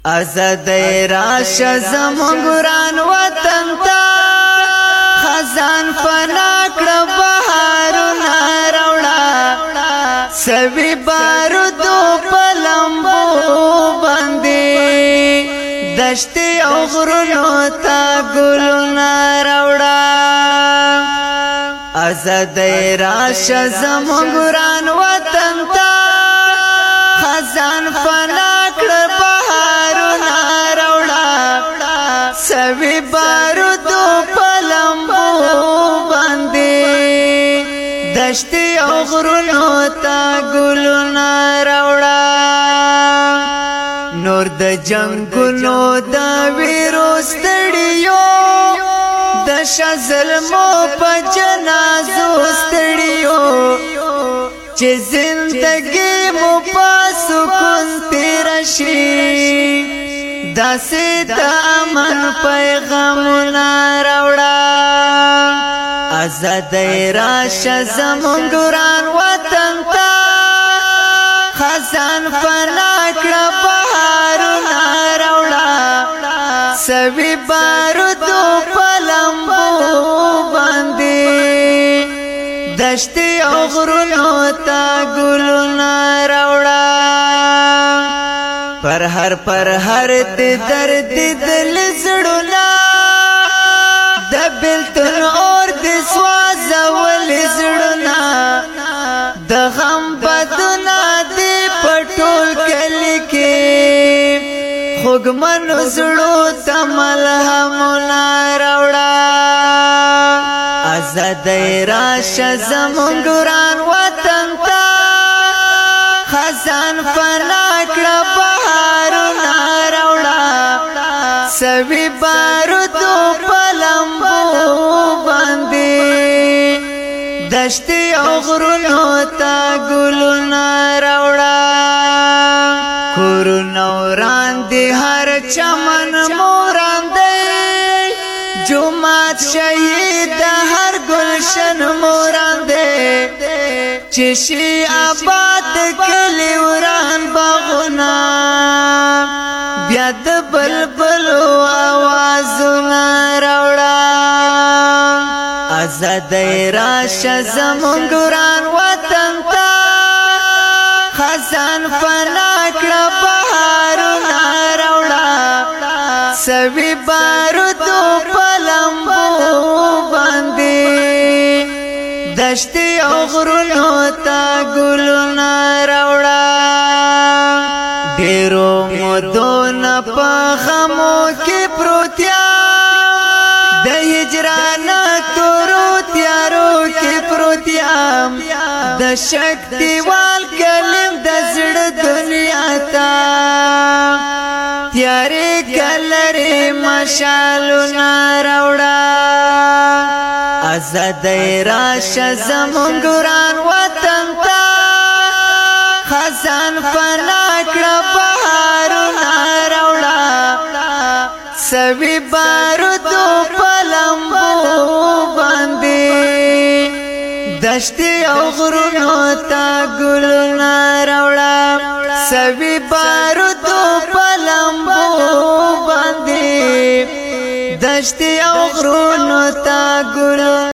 ازادۍ راشه زموږ ګران وطن ته خزان فنا کړه بهارونه راوړه سوي بارودو په لمبو باندې دشتي او غرونو ته ګلونه راوړه ازادۍ راشه زموږ ګران وطن ته خزان فنا کړه بهارونه راوړه سوي بارودو په لمبو باندې دشتي او غرونو ته ګلونه راوړه نور د جنگونو د ویرو ستړیو د شظلمو په جنازو ستړیو چې زندگی مو په سکون تیر شي داسې د امن پیغامونه راوړه ازادۍ راشه زموږ ګران وطن ته خزان فنا کړه بهارونه راوړه سوي بارودو په لمبو باندې دشتي او غرونو ته ګلونه راوړه پر هر درد دل زړونه د بلتون اور د سوځول زړونه د غم بدونه دی پټول کلی کې خوږمن زړو ته ملهمونه راوړه ازادۍ راشه زموږ ګران وطن ته خزان فنا کړه بهارونه راوړه سوي بارودو په لمبو باندې دشتي او غرونو ته ګلونه راوړه کورونه وړاندې هر چمن موران دی جومات شهید هر گلشن موران دی چې شي آباد کلی وران باغونه بیا د بلبلو آوازونه راوړه ازادۍ راشه زموږ ګران وطن ته خزان فنا کړه بهارونه راوړه سوي بارودو په لمبو باندې دشتي او غرونو ته ګلونه راوړه ډېرو مودو نه په غمو کې پروت یم د هجران تورو تیارو کې پروت یم د شک دیوال کلم د زړه دنیا ته تیارې کلرې مشالونه راوړه ازادۍ راشه زموږ ګران وطن ته خزان فنا کړه بهارونه راوړه سوي بارودو په لمبو باندې دشتي او غرونو ته ګلونه راوړه سوي بارودو په لمبو باندې دشتي او غرونو ته ګلونه